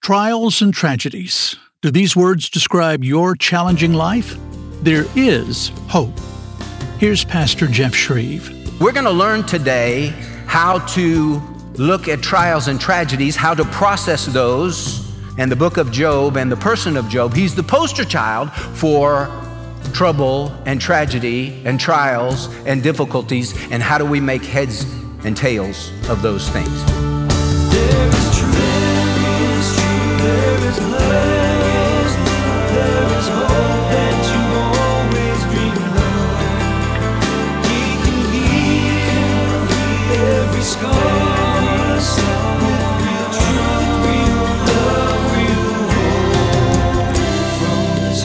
Trials and tragedies. Do these words describe your challenging life? There is hope. Here's Pastor Jeff Shreve. We're going to learn today how to look at trials and tragedies, how to process those, and the book of Job and the person of Job. He's the poster child for trouble and tragedy and trials and difficulties, and how do we make heads and tails of those things. There is truth, there is truth, there is love, there is hope that you always dreamed of. He can heal every scar, with real truth, real love, real hope from his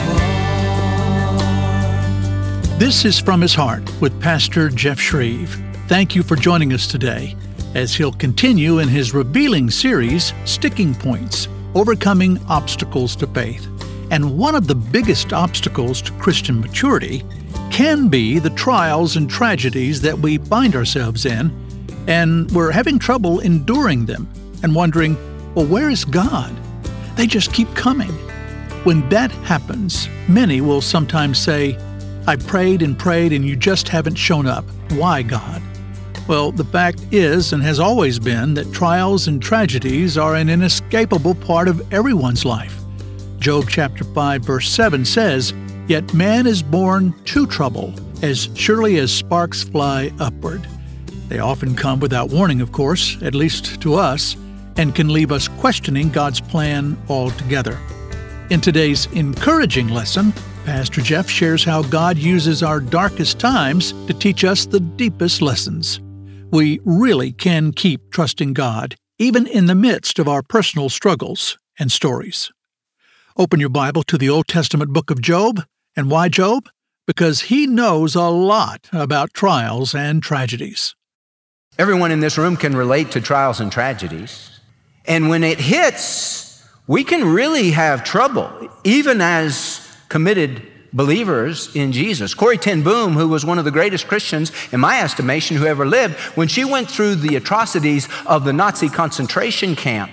heart. This is From His Heart with Pastor Jeff Shreve. Thank you for joining us today as he'll continue in his revealing series, Sticking Points, Overcoming Obstacles to Faith. And one of the biggest obstacles to Christian maturity can be the trials and tragedies that we find ourselves in, and we're having trouble enduring them and wondering, well, where is God? They just keep coming. When that happens, many will sometimes say, I prayed and you just haven't shown up. Why, God? Well, the fact is and has always been that trials and tragedies are an inescapable part of everyone's life. Job chapter 5 verse 7 says, Yet man is born to trouble, as surely as sparks fly upward. They often come without warning, of course, at least to us, and can leave us questioning God's plan altogether. In today's encouraging lesson, Pastor Jeff shares how God uses our darkest times to teach us the deepest lessons. We really can keep trusting God, even in the midst of our personal struggles and stories. Open your Bible to the Old Testament book of Job. And why Job? Because he knows a lot about trials and tragedies. Everyone in this room can relate to trials and tragedies. And when it hits, we can really have trouble, even as committed believers in Jesus. Corrie ten Boom, who was one of the greatest Christians, in my estimation, who ever lived, when she went through the atrocities of the Nazi concentration camp,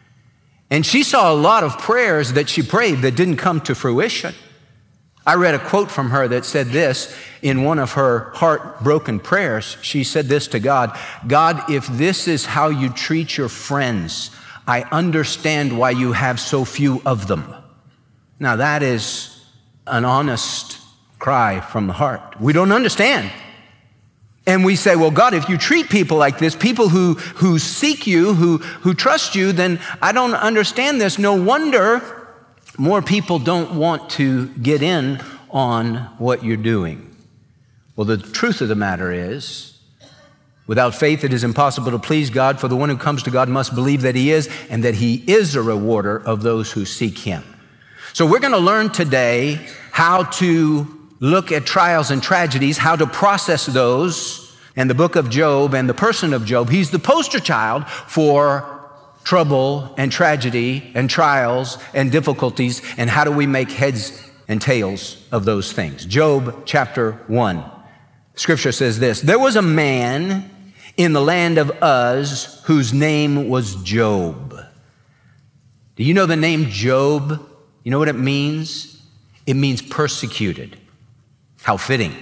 and she saw a lot of prayers that she prayed that didn't come to fruition. I read a quote from her that said this in one of her heartbroken prayers. She said this to God, God, if this is how you treat your friends, I understand why you have so few of them. Now that is an honest cry from the heart. We don't understand. And we say, well, God, if you treat people like this, people who seek you, who trust you, then I don't understand this. No wonder more people don't want to get in on what you're doing. Well, the truth of the matter is, without faith it is impossible to please God, for the one who comes to God must believe that he is, and that he is a rewarder of those who seek him. So we're going to learn today how to look at trials and tragedies, how to process those, and the book of Job and the person of Job. He's the poster child for trouble and tragedy and trials and difficulties, and how do we make heads and tails of those things. Job chapter 1. Scripture says this, There was a man in the land of Uz whose name was Job. Do you know the name Job? You know what it means? It means persecuted. How fitting.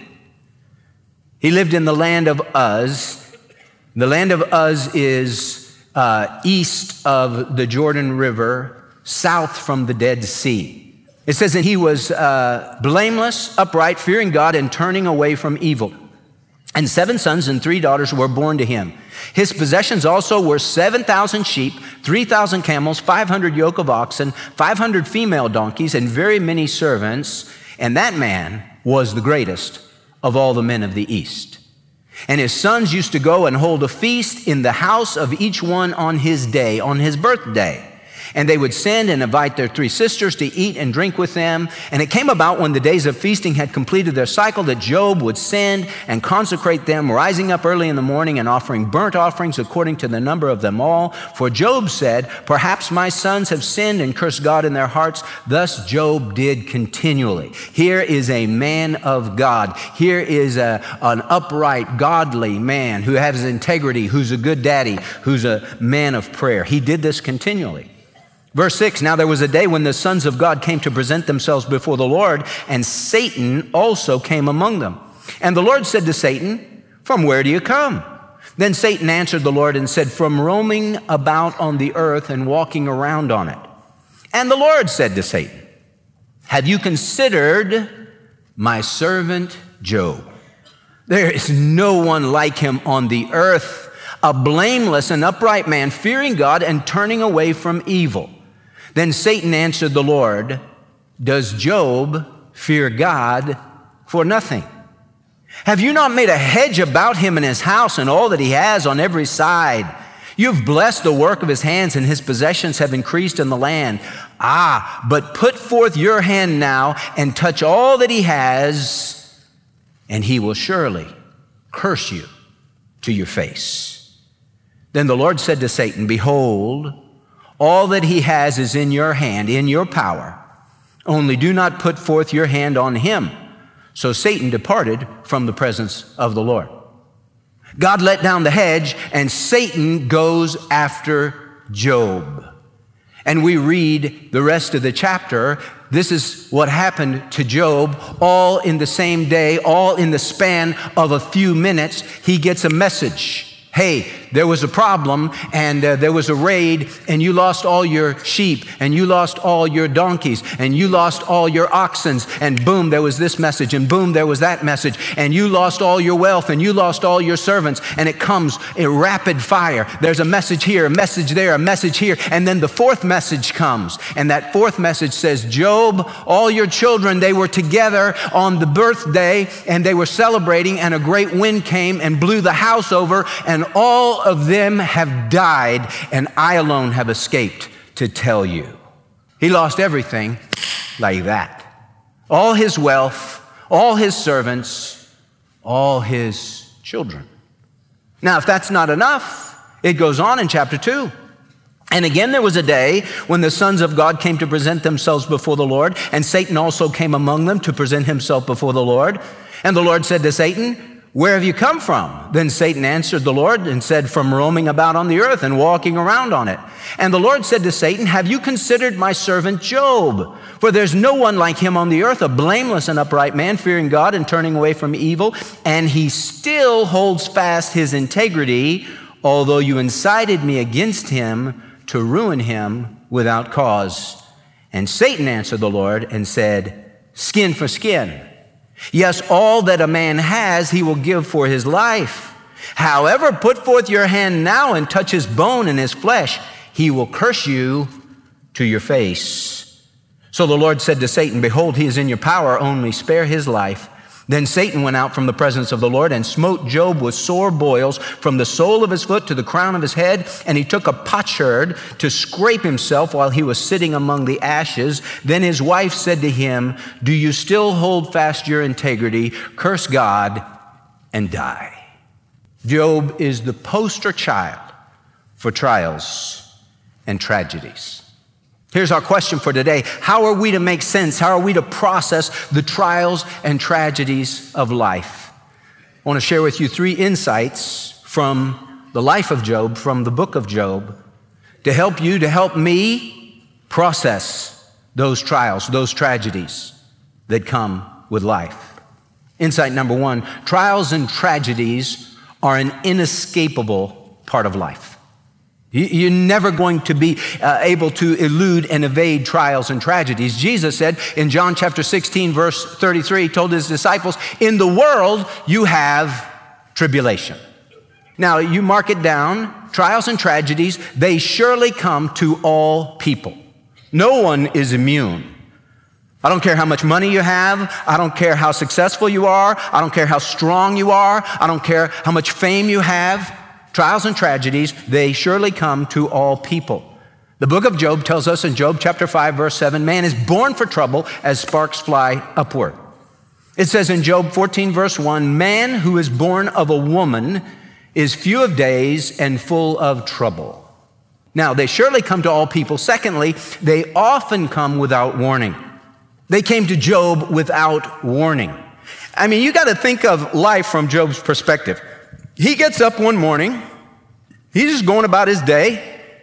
He lived in the land of Uz. The land of Uz is east of the Jordan River, south from the Dead Sea. It says that he was blameless, upright, fearing God, and turning away from evil. And 7 sons and 3 daughters were born to him. His possessions also were 7,000 sheep, 3,000 camels, 500 yoke of oxen, 500 female donkeys, and very many servants. And that man was the greatest of all the men of the East. And his sons used to go and hold a feast in the house of each one on his day, on his birthday. And they would send and invite their 3 sisters to eat and drink with them. And it came about when the days of feasting had completed their cycle that Job would send and consecrate them, rising up early in the morning and offering burnt offerings according to the number of them all. For Job said, Perhaps my sons have sinned and cursed God in their hearts. Thus Job did continually. Here is a man of God. Here is an upright, godly man who has integrity, who's a good daddy, who's a man of prayer. He did this continually. Verse 6, now there was a day when the sons of God came to present themselves before the Lord, and Satan also came among them. And the Lord said to Satan, from where do you come? Then Satan answered the Lord and said, from roaming about on the earth and walking around on it. And the Lord said to Satan, have you considered my servant Job? There is no one like him on the earth, a blameless and upright man, fearing God and turning away from evil. Then Satan answered the Lord, does Job fear God for nothing? Have you not made a hedge about him and his house and all that he has on every side? You've blessed the work of his hands, and his possessions have increased in the land. But put forth your hand now and touch all that he has, and he will surely curse you to your face. Then the Lord said to Satan, behold, all that he has is in your hand, in your power. Only do not put forth your hand on him. So Satan departed from the presence of the Lord. God let down the hedge, and Satan goes after Job. And we read the rest of the chapter. This is what happened to Job, all in the same day, all in the span of a few minutes. He gets a message. Hey, there was a problem, and there was a raid, and you lost all your sheep, and you lost all your donkeys, and you lost all your oxen, and boom, there was this message, and boom, there was that message, and you lost all your wealth, and you lost all your servants, and it comes in rapid fire. There's a message here, a message there, a message here, and then the fourth message comes, and that fourth message says, Job, all your children, they were together on the birthday, and they were celebrating, and a great wind came and blew the house over, and all of them have died, and I alone have escaped to tell you. He lost everything like that. All his wealth, all his servants, all his children. Now, if that's not enough, it goes on in chapter 2. And again, there was a day when the sons of God came to present themselves before the Lord, and Satan also came among them to present himself before the Lord. And the Lord said to Satan, where have you come from? Then Satan answered the Lord and said, from roaming about on the earth and walking around on it. And the Lord said to Satan, have you considered my servant Job? For there's no one like him on the earth, a blameless and upright man, fearing God and turning away from evil. And he still holds fast his integrity, although you incited me against him to ruin him without cause. And Satan answered the Lord and said, skin for skin. Yes, all that a man has, he will give for his life. However, put forth your hand now and touch his bone and his flesh. He will curse you to your face. So the Lord said to Satan, behold, he is in your power, only spare his life. Then Satan went out from the presence of the Lord and smote Job with sore boils from the sole of his foot to the crown of his head. And he took a potsherd to scrape himself while he was sitting among the ashes. Then his wife said to him, do you still hold fast your integrity? Curse God and die. Job is the poster child for trials and tragedies. Here's our question for today. How are we to make sense? How are we to process the trials and tragedies of life? I want to share with you 3 insights from the life of Job, from the book of Job, to help you, to help me process those trials, those tragedies that come with life. Insight number 1, trials and tragedies are an inescapable part of life. You're never going to be able to elude and evade trials and tragedies. Jesus said in John chapter 16, verse 33, he told his disciples, in the world you have tribulation. Now, you mark it down, trials and tragedies, they surely come to all people. No one is immune. I don't care how much money you have. I don't care how successful you are. I don't care how strong you are. I don't care how much fame you have. Trials and tragedies, they surely come to all people. The book of Job tells us in Job chapter 5, verse 7, man is born for trouble as sparks fly upward. It says in Job 14, verse 1, man who is born of a woman is few of days and full of trouble. Now, they surely come to all people. Secondly, they often come without warning. They came to Job without warning. I mean, you got to think of life from Job's perspective. He gets up one morning, he's just going about his day,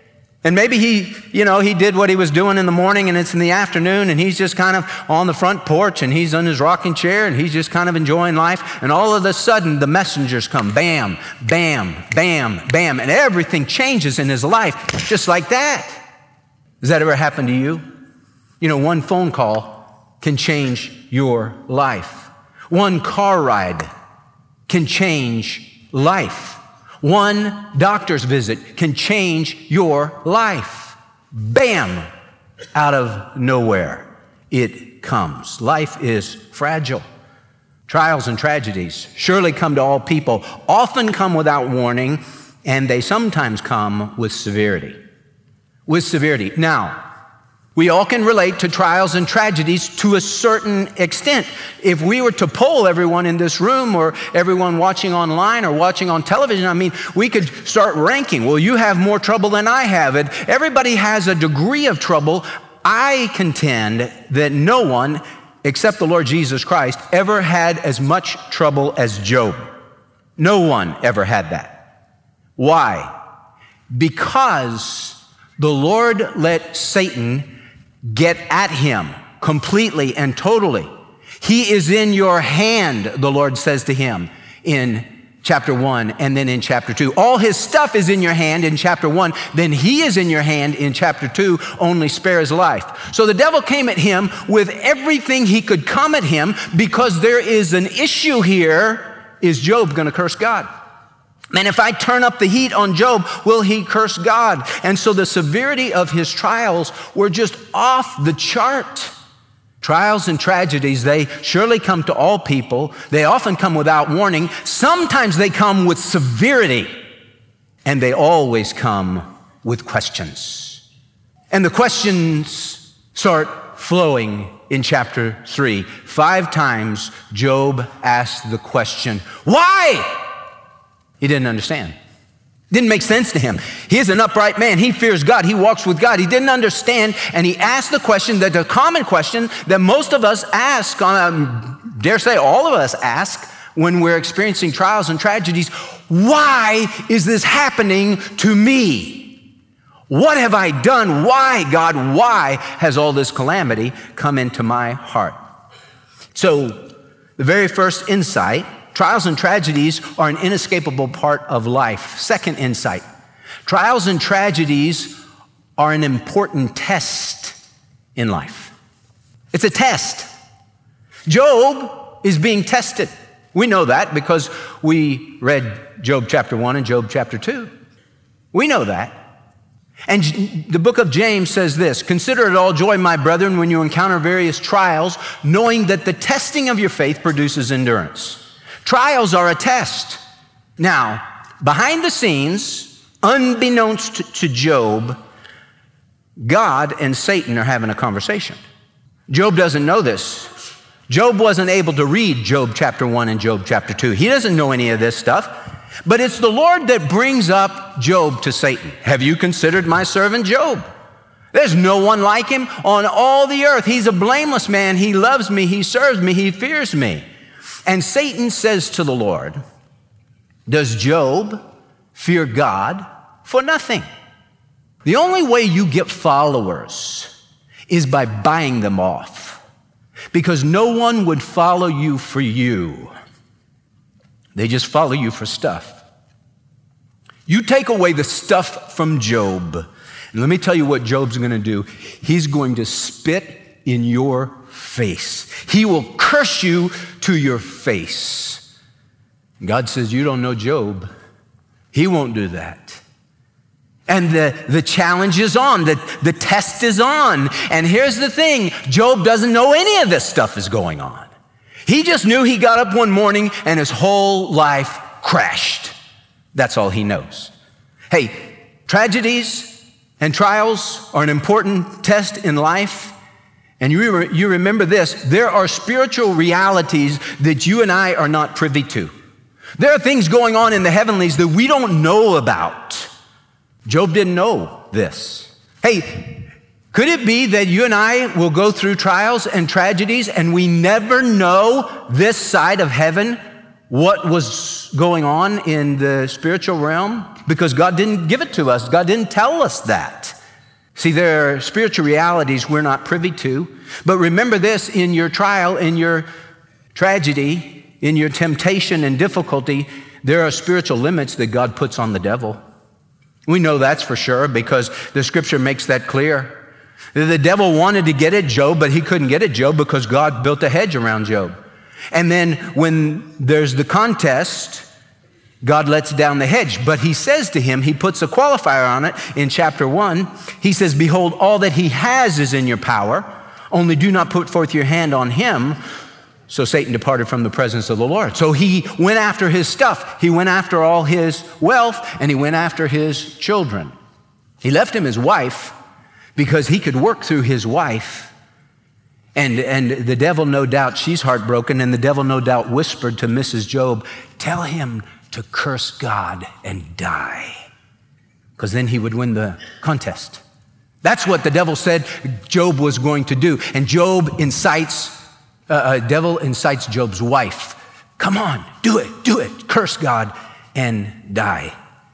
And maybe he did what he was doing in the morning and it's in the afternoon and he's just kind of on the front porch and he's on his rocking chair and he's just kind of enjoying life. And all of a sudden the messengers come, bam, bam, bam, bam, and everything changes in his life just like that. Has that ever happened to you? You know, one phone call can change your life. One car ride can change life. One doctor's visit can change your life. Bam! Out of nowhere, it comes. Life is fragile. Trials and tragedies surely come to all people, often come without warning, and they sometimes come with severity. With severity. Now, we all can relate to trials and tragedies to a certain extent. If we were to poll everyone in this room or everyone watching online or watching on television, we could start ranking. Well, you have more trouble than I have. Everybody has a degree of trouble. I contend that no one, except the Lord Jesus Christ, ever had as much trouble as Job. No one ever had that. Why? Because the Lord let Satan get at him completely and totally. He is in your hand, the Lord says to him in chapter 1 and then in chapter 2. All his stuff is in your hand in chapter 1, then he is in your hand in chapter 2, only spare his life. So the devil came at him with everything he could come at him because there is an issue here. Is Job going to curse God? Man, if I turn up the heat on Job, will he curse God? And so the severity of his trials were just off the chart. Trials and tragedies, they surely come to all people. They often come without warning. Sometimes they come with severity. And they always come with questions. And the questions start flowing in chapter 3. 5 times Job asked the question, why? He didn't understand. Didn't make sense to him. He is an upright man. He fears God. He walks with God. He didn't understand, and he asked the question, that the common question that most of us ask, dare say all of us ask, when we're experiencing trials and tragedies. Why is this happening to me? What have I done? Why, God, why has all this calamity come into my heart? So the very first insight, trials and tragedies are an inescapable part of life. Second insight, trials and tragedies are an important test in life. It's a test. Job is being tested. We know that because we read Job chapter 1 and Job chapter 2. We know that. And the book of James says this, consider it all joy, my brethren, when you encounter various trials, knowing that the testing of your faith produces endurance. Trials are a test. Now, behind the scenes, unbeknownst to Job, God and Satan are having a conversation. Job doesn't know this. Job wasn't able to read Job chapter 1 and Job chapter 2. He doesn't know any of this stuff. But it's the Lord that brings up Job to Satan. Have you considered my servant Job? There's no one like him on all the earth. He's a blameless man. He loves me. He serves me. He fears me. And Satan says to the Lord, does Job fear God for nothing? The only way you get followers is by buying them off, because no one would follow you for you. They just follow you for stuff. You take away the stuff from Job, and let me tell you what Job's going to do. He's going to spit in your face. He will curse you to your face. God says, you don't know Job. He won't do that. And the challenge is on, the test is on. And here's the thing, Job doesn't know any of this stuff is going on. He just knew he got up one morning and his whole life crashed. That's all he knows. Hey, tragedies and trials are an important test in life. And you remember this, there are spiritual realities that you and I are not privy to. There are things going on in the heavenlies that we don't know about. Job didn't know this. Hey, could it be that you and I will go through trials and tragedies and we never know this side of heaven what was going on in the spiritual realm? Because God didn't give it to us. God didn't tell us that. See, there are spiritual realities we're not privy to. But remember this, in your trial, in your tragedy, in your temptation and difficulty, there are spiritual limits that God puts on the devil. We know that's for sure because the scripture makes that clear. The devil wanted to get at Job, but he couldn't get at Job because God built a hedge around Job. And then when there's the contest, God lets down the hedge, but he says to him, he puts a qualifier on it in chapter 1. He says, behold, all that he has is in your power. Only do not put forth your hand on him. So Satan departed from the presence of the Lord. So he went after his stuff. He went after all his wealth, and he went after his children. He left him his wife because he could work through his wife. And the devil, no doubt, she's heartbroken, and the devil, no doubt, whispered to Mrs. Job, tell him to curse God and die, because then he would win the contest. That's what the devil said Job was going to do. And devil incites Job's wife. Come on, do it, curse God and die.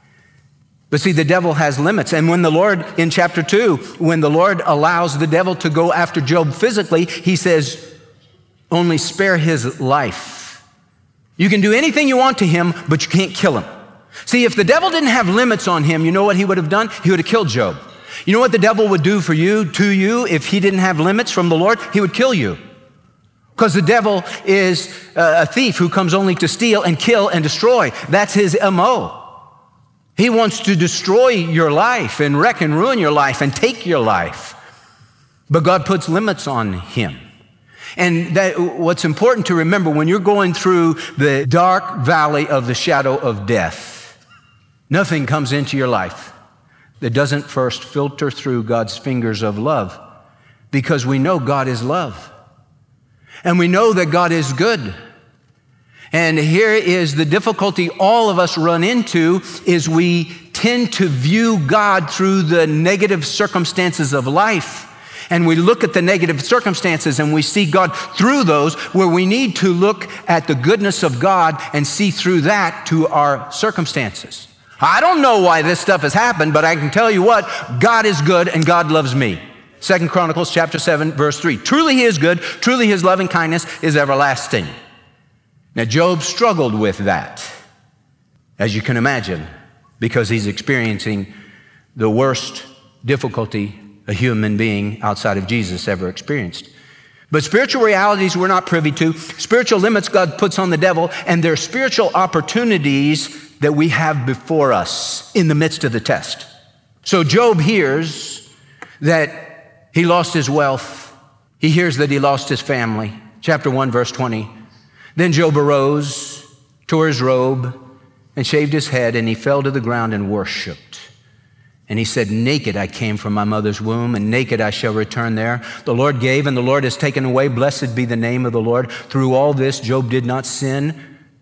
But see, the devil has limits. And when the Lord, in chapter 2, when the Lord allows the devil to go after Job physically, he says, only spare his life. You can do anything you want to him, but you can't kill him. See, if the devil didn't have limits on him, you know what he would have done? He would have killed Job. You know what the devil would do for you, to you, if he didn't have limits from the Lord? He would kill you. Because the devil is a thief who comes only to steal and kill and destroy. That's his MO. He wants to destroy your life and wreck and ruin your life and take your life. But God puts limits on him. And what's important to remember when you're going through the dark valley of the shadow of death, nothing comes into your life that doesn't first filter through God's fingers of love, because we know God is love. And we know that God is good. And here is the difficulty all of us run into, is we tend to view God through the negative circumstances of life. And we look at the negative circumstances and we see God through those, where we need to look at the goodness of God and see through that to our circumstances. I don't know why this stuff has happened, but I can tell you what, God is good and God loves me. 2 Chronicles chapter 7, verse 3. Truly he is good, truly his loving kindness is everlasting. Now Job struggled with that, as you can imagine, because he's experiencing the worst difficulty a human being outside of Jesus ever experienced. But spiritual realities we're not privy to, spiritual limits God puts on the devil, and there are spiritual opportunities that we have before us in the midst of the test. So Job hears that he lost his wealth. He hears that he lost his family. Chapter 1, verse 20. Then Job arose, tore his robe, and shaved his head, and he fell to the ground and worshiped. And he said, naked I came from my mother's womb, and naked I shall return there. The Lord gave, and the Lord has taken away. Blessed be the name of the Lord. Through all this, Job did not sin,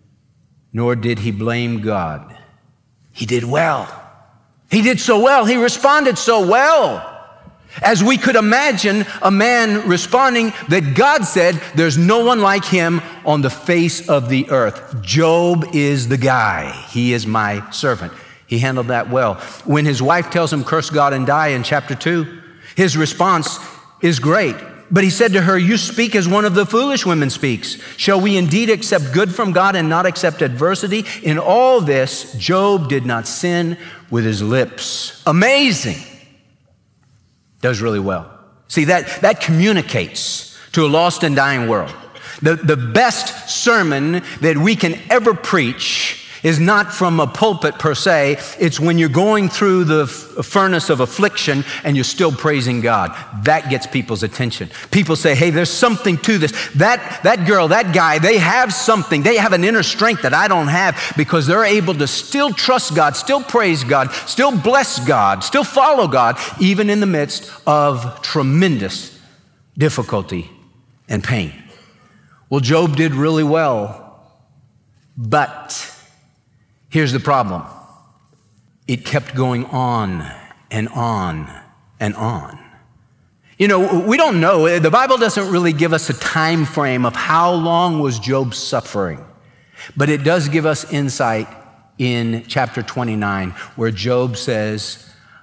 nor did he blame God. He did well. He did so well. He responded so well. As we could imagine a man responding that God said, there's no one like him on the face of the earth. Job is the guy. He is my servant. He handled that well. When his wife tells him, curse God and die in chapter 2, his response is great. But he said to her, you speak as one of the foolish women speaks. Shall we indeed accept good from God and not accept adversity? In all this, Job did not sin with his lips. Amazing. Does really well. See, that communicates to a lost and dying world. The best sermon that we can ever preach is not from a pulpit per se. It's when you're going through the furnace of affliction and you're still praising God. That gets people's attention. People say, hey, there's something to this. That girl, that guy, they have something. They have an inner strength that I don't have, because they're able to still trust God, still praise God, still bless God, still follow God, even in the midst of tremendous difficulty and pain. Well, Job did really well, but here's the problem. It kept going on and on and on. You know, we don't know. The Bible doesn't really give us a time frame of how long was Job suffering. But it does give us insight in chapter 29, where Job says,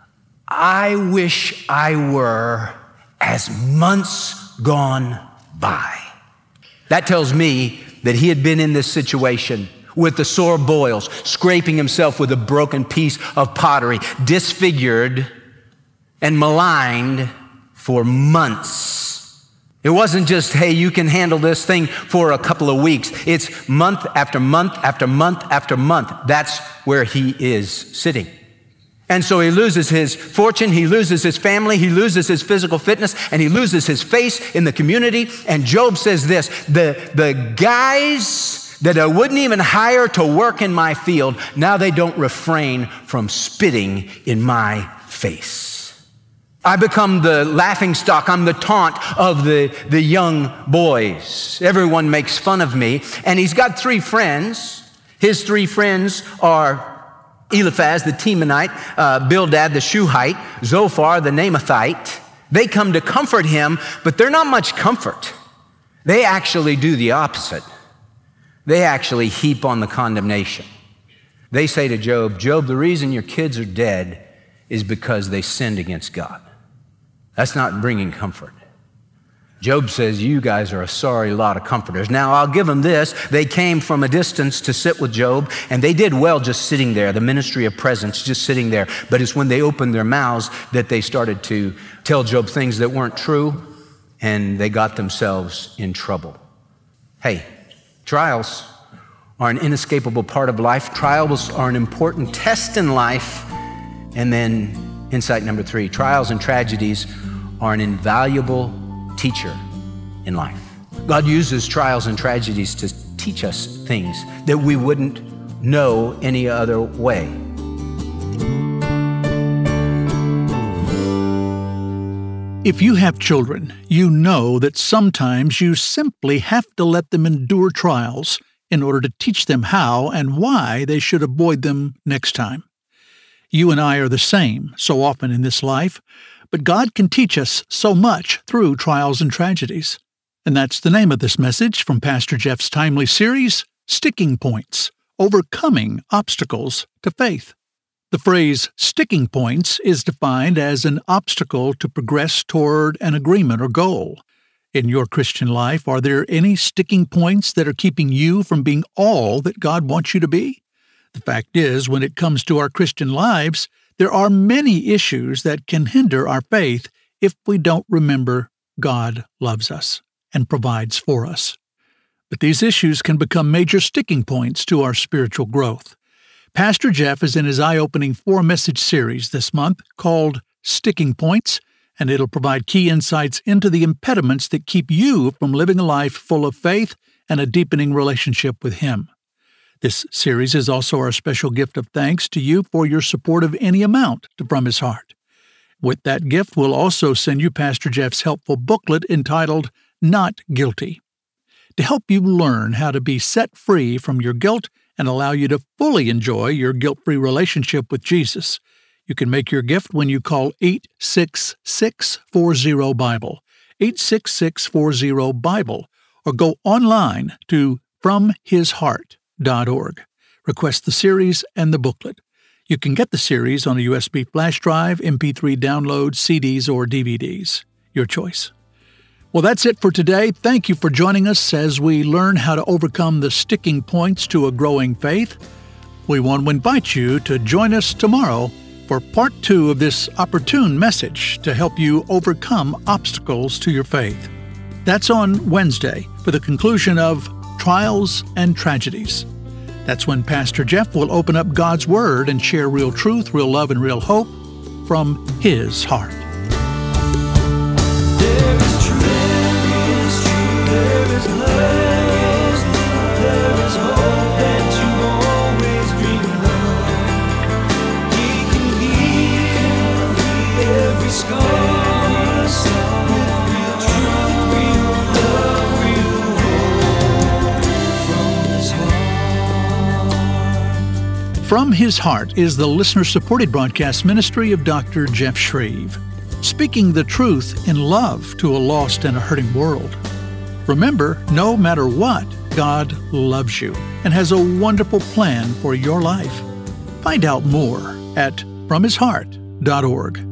I wish I were as months gone by. That tells me that he had been in this situation with the sore boils, scraping himself with a broken piece of pottery, disfigured and maligned for months. It wasn't just, hey, you can handle this thing for a couple of weeks. It's month after month after month after month. That's where he is sitting. And so he loses his fortune, he loses his family, he loses his physical fitness, and he loses his face in the community. And Job says this, the guys that I wouldn't even hire to work in my field, now they don't refrain from spitting in my face. I become the laughingstock, I'm the taunt of the young boys. Everyone makes fun of me. And he's got 3 friends. His 3 friends are Eliphaz, the Temanite, Bildad, the Shuhite, Zophar, the Naamathite. They come to comfort him, but they're not much comfort. They actually do the opposite. They actually heap on the condemnation. They say to Job, Job, the reason your kids are dead is because they sinned against God. That's not bringing comfort. Job says, you guys are a sorry lot of comforters. Now, I'll give them this. They came from a distance to sit with Job, and they did well just sitting there, the ministry of presence, just sitting there. But it's when they opened their mouths that they started to tell Job things that weren't true, and they got themselves in trouble. Hey, trials are an inescapable part of life. Trials are an important test in life. And then insight number 3, trials and tragedies are an invaluable teacher in life. God uses trials and tragedies to teach us things that we wouldn't know any other way. If you have children, you know that sometimes you simply have to let them endure trials in order to teach them how and why they should avoid them next time. You and I are the same so often in this life, but God can teach us so much through trials and tragedies. And that's the name of this message from Pastor Jeff's timely series, Sticking Points, Overcoming Obstacles to Faith. The phrase sticking points is defined as an obstacle to progress toward an agreement or goal. In your Christian life, are there any sticking points that are keeping you from being all that God wants you to be? The fact is, when it comes to our Christian lives, there are many issues that can hinder our faith if we don't remember God loves us and provides for us. But these issues can become major sticking points to our spiritual growth. Pastor Jeff is in his eye-opening 4-message series this month called Sticking Points, and it'll provide key insights into the impediments that keep you from living a life full of faith and a deepening relationship with Him. This series is also our special gift of thanks to you for your support of any amount to From His Heart. With that gift, we'll also send you Pastor Jeff's helpful booklet entitled Not Guilty, to help you learn how to be set free from your guilt and allow you to fully enjoy your guilt-free relationship with Jesus. You can make your gift when you call 866-40-BIBLE, 866-40-BIBLE, or go online to FromHisHeart.org. Request the series and the booklet. You can get the series on a USB flash drive, MP3 download, CDs, or DVDs. Your choice. Well, that's it for today. Thank you for joining us as we learn how to overcome the sticking points to a growing faith. We want to invite you to join us tomorrow for part 2 of this opportune message to help you overcome obstacles to your faith. That's on Wednesday for the conclusion of Trials and Tragedies. That's when Pastor Jeff will open up God's Word and share real truth, real love, and real hope from His heart. There is truth, there is love, there is hope that you always dreamed of. He can heal every scar with real truth, real love, real hope from His heart. From His Heart is the listener-supported broadcast ministry of Dr. Jeff Shreve, speaking the truth in love to a lost and a hurting world. Remember, no matter what, God loves you and has a wonderful plan for your life. Find out more at FromHisHeart.org.